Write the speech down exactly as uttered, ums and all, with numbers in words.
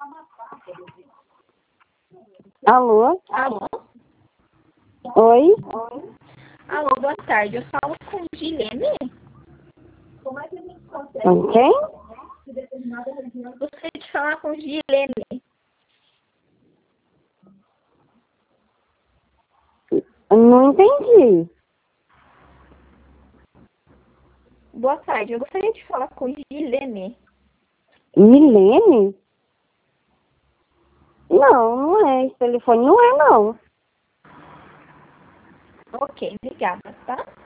Alô? Alô? Oi? Alô, boa tarde. Eu falo com Gilene. Com quem? Gostaria de falar com Gilene. Não entendi. Boa tarde. Eu gostaria de falar com Gilene. Milene? Não, não é. Esse telefone não é, não. Ok, obrigada, tá?